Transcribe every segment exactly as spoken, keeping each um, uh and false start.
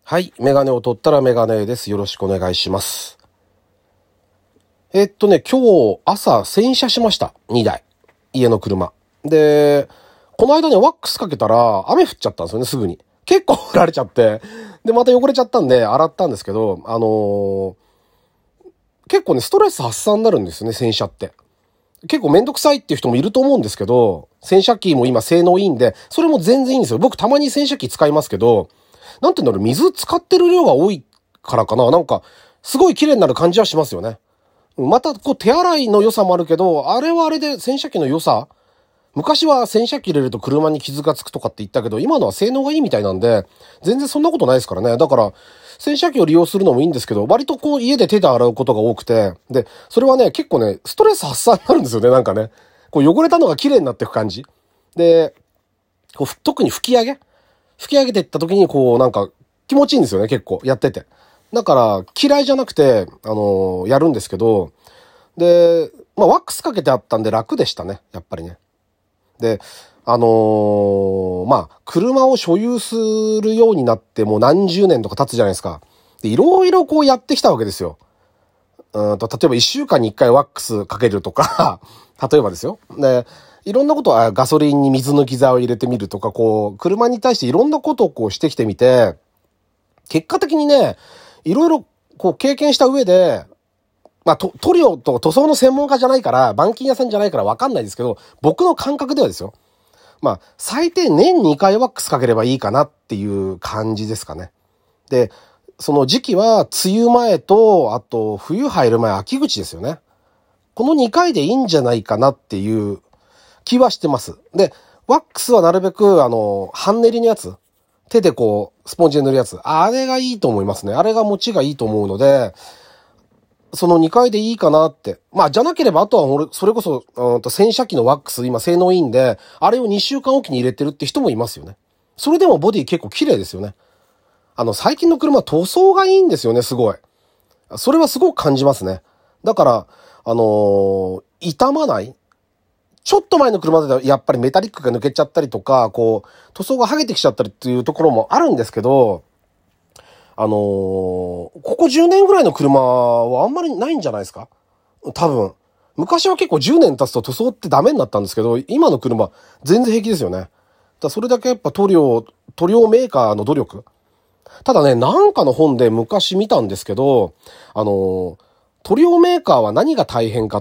はい。メガネを取ったらメガネです。よろしくお願いします。えっとね、今日朝洗車しました。にだい。家の車。で、この間ね、ワックスかけたら雨降っちゃったんですよね、すぐに。結構降られちゃって。で、また汚れちゃったんで洗ったんですけど、あのー、結構ね、ストレス発散になるんですよね、洗車って。結構めんどくさいっていう人もいると思うんですけど、洗車機も今性能いいんで、それも全然いいんですよ。僕たまに洗車機使いますけど、なんていうんだろう、水使ってる量が多いからかな。なんか、すごい綺麗になる感じはしますよね。また、こう、手洗いの良さもあるけど、あれはあれで洗車機の良さ。昔は洗車機入れると車に傷がつくとかって言ったけど、今のは性能がいいみたいなんで、全然そんなことないですからね。だから、洗車機を利用するのもいいんですけど、割とこう家で手で洗うことが多くて、で、それはね、結構ね、ストレス発散になるんですよね、なんかね。こう汚れたのが綺麗になっていく感じ。で、こう特に拭き上げ吹き上げていった時にこうなんか気持ちいいんですよね、結構やってて。だから嫌いじゃなくて、あのー、やるんですけど、で、まあワックスかけてあったんで楽でしたね、やっぱりね。で、あのー、まあ車を所有するようになってもう何十年とか経つじゃないですか。で、いろいろこうやってきたわけですよ。うんと、例えば一週間に一回ワックスかけるとか、例えばですよ。で、いろんなことはガソリンに水抜き剤を入れてみるとか、こう、車に対していろんなことをこうしてきてみて、結果的にね、いろいろこう経験した上で、まあ、塗料と塗装の専門家じゃないから、板金屋さんじゃないからわかんないですけど、僕の感覚ではですよ。まあ、最低年にかいワックスかければいいかなっていう感じですかね。で、その時期は梅雨前と、あと冬入る前、秋口ですよね。このにかいでいいんじゃないかなっていう気はしてます。で、ワックスはなるべく、あの、半練りのやつ。手でこう、スポンジで塗るやつ。あれがいいと思いますね。あれが持ちがいいと思うので、そのにかいでいいかなって。まあ、じゃなければ、あとは俺、それこそ、うんと、洗車機のワックス、今性能いいんで、あれをにしゅうかんおきに入れてるって人もいますよね。それでもボディ結構綺麗ですよね。あの、最近の車塗装がいいんですよね、すごい。それはすごく感じますね。だから、あのー、傷まない。ちょっと前の車だとやっぱりメタリックが抜けちゃったりとか、こう、塗装が剥げてきちゃったりっていうところもあるんですけど、あのー、ここじゅうねんぐらいの車はあんまりないんじゃないですか？多分。昔は結構じゅうねん経つと塗装ってダメになったんですけど、今の車全然平気ですよね。だそれだけやっぱ塗料、塗料メーカーの努力。ただね、なんかの本で昔見たんですけど、あのー、塗料メーカーは何が大変かって、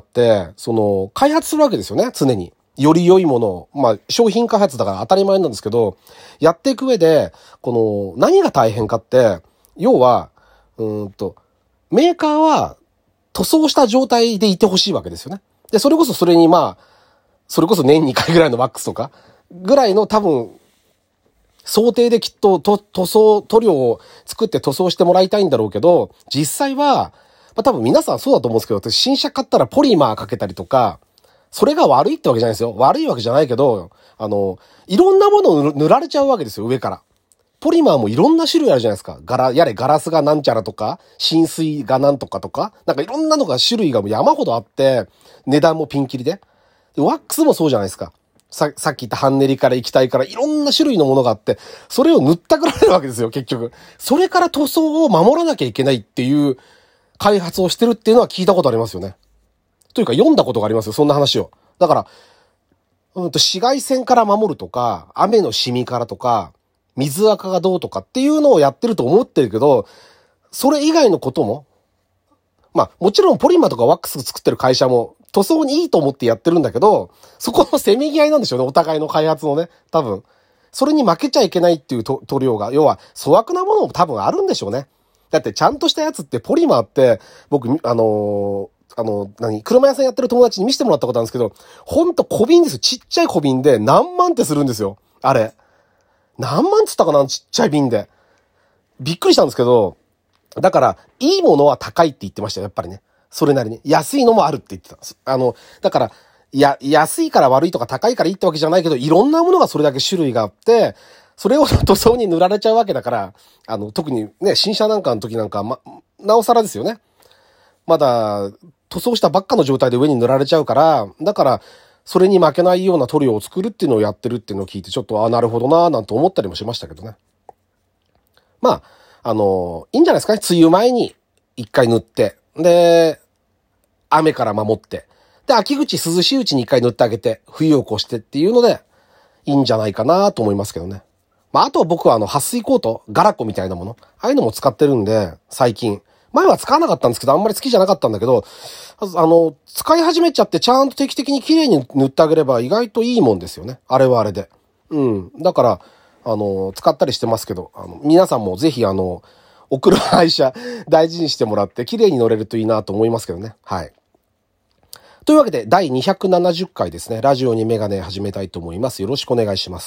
その、開発するわけですよね、常に。より良いものを。まあ、商品開発だから当たり前なんですけど、やっていく上で、この、何が大変かって、要は、うーんと、メーカーは塗装した状態でいてほしいわけですよね。で、それこそそれにまあ、それこそ年にかいぐらいのワックスとか、ぐらいの多分、想定できっと塗装、塗料を作って塗装してもらいたいんだろうけど、実際は、まあ多分皆さんそうだと思うんですけど、私新車買ったらポリマーかけたりとか、それが悪いってわけじゃないですよ。悪いわけじゃないけど、あの、いろんなものを塗られちゃうわけですよ、上から。ポリマーもいろんな種類あるじゃないですか。ガラ、やれガラスがなんちゃらとか、浸水がなんとかとか、なんかいろんなのが種類が山ほどあって、値段もピンキリで。でワックスもそうじゃないですか。さ、さっき言った半練りから液体からいろんな種類のものがあって、それを塗ったくられるわけですよ、結局。それから塗装を守らなきゃいけないっていう開発をしてるっていうのは聞いたことありますよね。というか読んだことがありますよ、そんな話を。だから、うんと紫外線から守るとか、雨のシミからとか、水垢がどうとかっていうのをやってると思ってるけど、それ以外のことも、まあもちろんポリマーとかワックス作ってる会社も塗装にいいと思ってやってるんだけど、そこのせめぎ合いなんでしょうね、お互いの開発のね、多分。それに負けちゃいけないっていう塗料が、要は粗悪なものも多分あるんでしょうね。だってちゃんとしたやつってポリマーって、僕、あのー、あの、何車屋さんやってる友達に見せてもらったことあるんですけど、ほんと小瓶ですよ。ちっちゃい小瓶で何万ってするんですよ。あれ。何万つったかなちっちゃい瓶で。びっくりしたんですけど、だから、いいものは高いって言ってましたよ、やっぱりね。それなりに。安いのもあるって言ってた。あの、だから、や、安いから悪いとか高いからいいってわけじゃないけど、いろんなものがそれだけ種類があって、それを塗装に塗られちゃうわけだから、あの、特にね、新車なんかの時なんか、ま、なおさらですよね。まだ、塗装したばっかの状態で上に塗られちゃうから、だから、それに負けないような塗料を作るっていうのをやってるっていうのを聞いて、ちょっと、あ、なるほどなぁ、なんて思ったりもしましたけどね。まあの、いいんじゃないですかね。梅雨前に一回塗って、で、雨から守って、で、秋口涼しいうちに一回塗ってあげて、冬を越してっていうので、いいんじゃないかなと思いますけどね。まあ、あとは僕はあの、撥水コート、ガラコみたいなもの、ああいうのも使ってるんで、最近。前は使わなかったんですけど、あんまり好きじゃなかったんだけど、あの、使い始めちゃってちゃんと定期的に綺麗に塗ってあげれば意外といいもんですよね。あれはあれで。うん。だから、あの、使ったりしてますけど、あの、皆さんもぜひあの、お車愛車大事にしてもらって綺麗に乗れるといいなと思いますけどね。はい。というわけで、だいにひゃくななじゅっかいですね。ラジオにメガネ始めたいと思います。よろしくお願いします。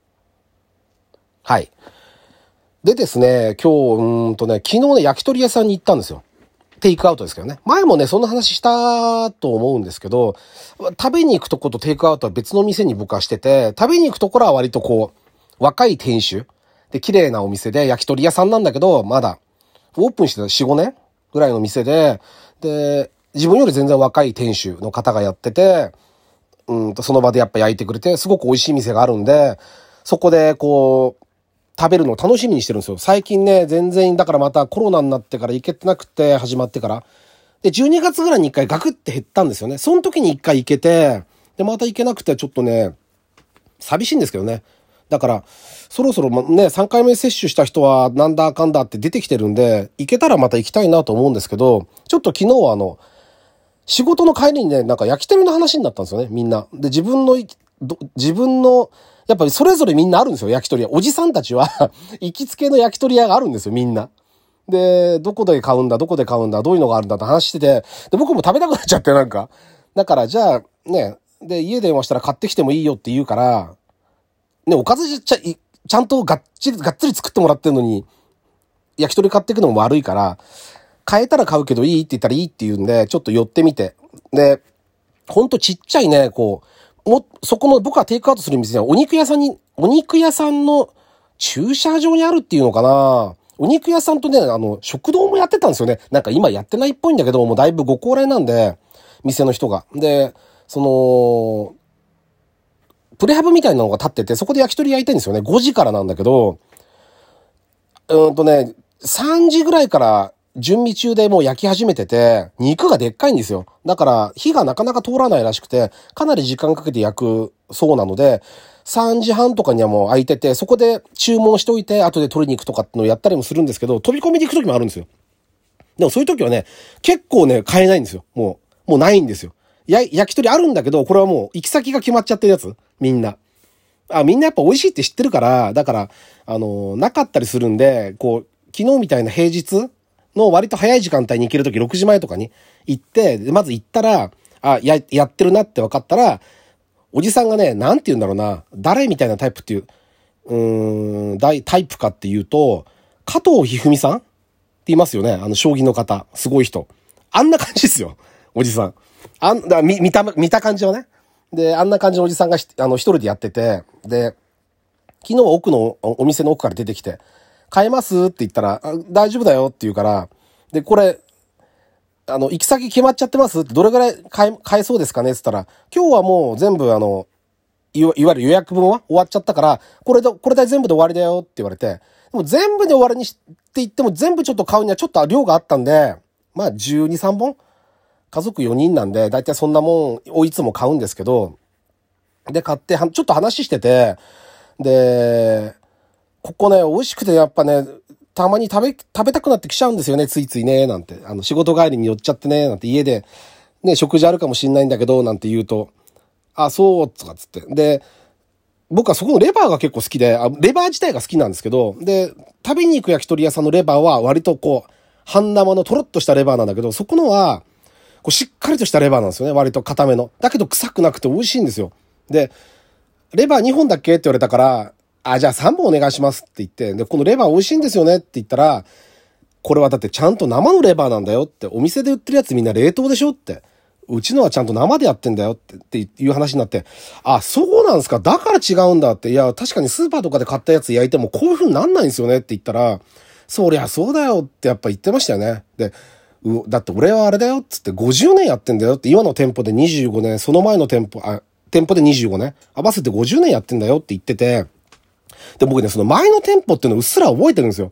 はい。でですね、今日、うーんとね、昨日ね、焼き鳥屋さんに行ったんですよ。テイクアウトですけどね。前もね、そんな話したと思うんですけど、食べに行くとことテイクアウトは別の店に僕はしてて、食べに行くところは割とこう、若い店主で綺麗なお店で焼き鳥屋さんなんだけど、まだオープンしてよん、ごねんぐらいの店で、で、自分より全然若い店主の方がやってて、うんとその場でやっぱ焼いてくれて、すごく美味しい店があるんで、そこでこう、食べるのを楽しみにしてるんですよ。最近ね、全然、だからまたコロナになってから行けてなくて、始まってから。で、じゅうにがつぐらいに一回ガクって減ったんですよね。その時に一回行けて、で、また行けなくてちょっとね、寂しいんですけどね。だから、そろそろね、さんかいめ接種した人はなんだかんだって出てきてるんで、行けたらまた行きたいなと思うんですけど、ちょっと昨日はあの、仕事の帰りにね、なんか焼き鳥の話になったんですよね、みんな。で、自分の、自分の、やっぱりそれぞれみんなあるんですよ、焼き鳥屋。おじさんたちは行きつけの焼き鳥屋があるんですよ、みんな。で、どこで買うんだ、どこで買うんだ、どういうのがあるんだって話してて、で、僕も食べたくなっちゃって、なんか。だから、じゃあ、ね、で、家電話したら買ってきてもいいよって言うから、ね、おかずちゃ、ちゃんとがっちり、がっつり作ってもらってんのに、焼き鳥買ってくのも悪いから、買えたら買うけどいいって言ったらいいって言うんで、ちょっと寄ってみて。で、ほんとちっちゃいね、こう、も、そこの僕がテイクアウトする店にはお肉屋さんに、お肉屋さんの駐車場にあるっていうのかな。お肉屋さんとね、あの、食堂もやってたんですよね。なんか今やってないっぽいんだけど、もうだいぶご高齢なんで、店の人が。で、その、プレハブみたいなのが立ってて、そこで焼き鳥焼いてるんですよね。ごじからなんだけど、うーんとね、さんじぐらいから準備中でもう焼き始めてて、肉がでっかいんですよ。だから火がなかなか通らないらしくて、かなり時間かけて焼くそうなので、さんじはんとかにはもう空いてて、そこで注文しておいて、後で取りに行くとかってのをやったりもするんですけど、飛び込みで行く時もあるんですよ。でもそういう時はね、結構ね、買えないんですよ。もう、もうないんですよ。や、焼き鳥あるんだけど、これはもう行き先が決まっちゃってるやつ。みんな。あ、みんなやっぱ美味しいって知ってるから、だから、あの、なかったりするんで、こう、昨日みたいな平日の割と早い時間帯に行けるときろくじまえとかに行って、まず行ったら、あ、や、やってるなって分かったら、おじさんがね、なんて言うんだろうな、誰みたいなタイプっていう、うーん、タイプかっていうと、加藤一二三さんって言いますよね。あの、将棋の方。すごい人。あんな感じですよ。おじさん。あん、だ見、見た、見た感じはね。で、あんな感じのおじさんがあの、一人でやってて、で、昨日は奥の、お店の奥から出てきて、買えますって言ったら、大丈夫だよって言うから、で、これ、あの、行き先決まっちゃってますって、どれぐらい買え、買えそうですかねって言ったら、今日はもう全部あの、いわ、いわゆる予約分は終わっちゃったから、これで、これで全部で終わりだよって言われて、でも全部で終わりにして言っても全部ちょっと買うにはちょっと量があったんで、まあじゅうに、さんぼん家族よにんなんで、だいたいそんなもんをいつも買うんですけど、で、買って、ちょっと話してて、で、ここね、美味しくてやっぱね、たまに食べ、食べたくなってきちゃうんですよね、ついついね、なんて。あの、仕事帰りに寄っちゃってね、なんて家で、ね、食事あるかもしんないんだけど、なんて言うと、あ、そう、とかつって。で、僕はそこのレバーが結構好きで、あ、レバー自体が好きなんですけど、で、食べに行く焼き鳥屋さんのレバーは割とこう、半生のトロッとしたレバーなんだけど、そこのは、こうしっかりとしたレバーなんですよね、割と固めの。だけど臭くなくて美味しいんですよ。で、レバーにほんだっけって言われたから、あ、じゃあさんぼんお願いしますって言って、で、このレバー美味しいんですよねって言ったら、これはだってちゃんと生のレバーなんだよって、お店で売ってるやつみんな冷凍でしょって。うちのはちゃんと生でやってんだよって、っていう話になって、あ、そうなんですか、だから違うんだって、いや、確かにスーパーとかで買ったやつ焼いてもこういう風になんないんですよねって言ったら、そりゃそうだよってやっぱ言ってましたよね。で、う、だって俺はあれだよっつってごじゅうねんやってんだよって、今の店舗でにじゅうごねん、その前の店舗、あ、店舗でにじゅうごねん、合わせてごじゅうねんやってんだよって言ってて、で、僕ね、その前の店舗っていうのをうっすら覚えてるんですよ。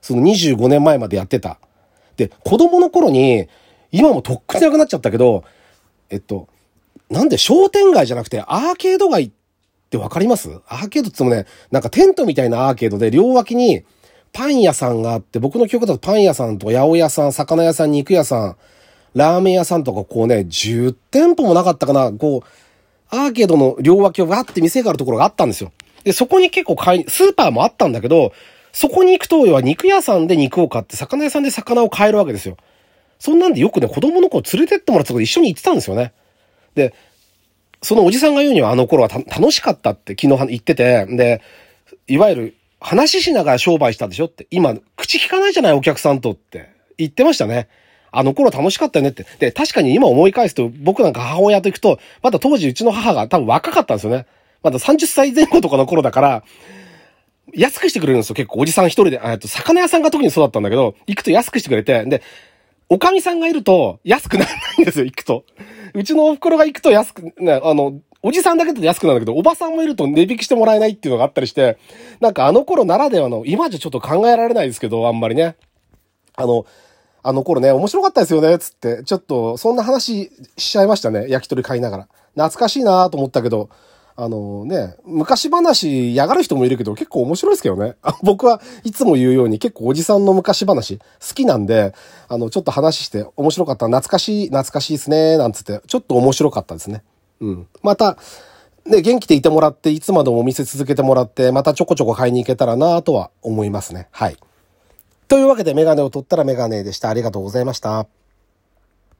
そのにじゅうごねんまえまでやってた。で、子供の頃に、今もとっくになくなっちゃったけど、えっと、なんで商店街じゃなくてアーケード街ってわかります？アーケードって言ってもね、なんかテントみたいなアーケードで両脇にパン屋さんがあって、僕の記憶だとパン屋さんとか八百屋さん、魚屋さん、肉屋さん、ラーメン屋さんとかこうね、じゅってんぽもなかったかな、こう、アーケードの両脇をわって店があるところがあったんですよ。で、そこに結構買い、スーパーもあったんだけど、そこに行くと、要は肉屋さんで肉を買って、魚屋さんで魚を買えるわけですよ。そんなんでよくね、子供の頃連れてってもらったとこで一緒に行ってたんですよね。で、そのおじさんが言うにはあの頃はた楽しかったって昨日言ってて、で、いわゆる話しながら商売したでしょって、今、口聞かないじゃないお客さんとって言ってましたね。あの頃楽しかったよねって。で、確かに今思い返すと、僕なんか母親と行くと、まだ当時うちの母が多分若かったんですよね。まださんじゅっさいぜん後とかの頃だから、安くしてくれるんですよ。結構おじさん一人で、えっと、魚屋さんが特にそうだったんだけど、行くと安くしてくれて、で、おかみさんがいると安くならないんですよ、行くと。うちのお袋が行くと安く、ね、あの、おじさんだけだと安くなるんだけど、おばさんもいると値引きしてもらえないっていうのがあったりして、なんかあの頃ならではの、今じゃちょっと考えられないですけど、あんまりね。あの、あの頃ね、面白かったですよね、つって。ちょっと、そんな話しちゃいましたね、焼き鳥買いながら。懐かしいなと思ったけど、あのね、昔話嫌がる人もいるけど結構面白いですけどね。僕はいつも言うように結構おじさんの昔話好きなんで、あの、ちょっと話して面白かった。懐かしい、懐かしいですね、なんつって、ちょっと面白かったですね。うん。また、ね、元気でいてもらって、いつまでもお店続けてもらって、またちょこちょこ買いに行けたらなとは思いますね。はい。というわけでメガネを取ったらメガネでした。ありがとうございました。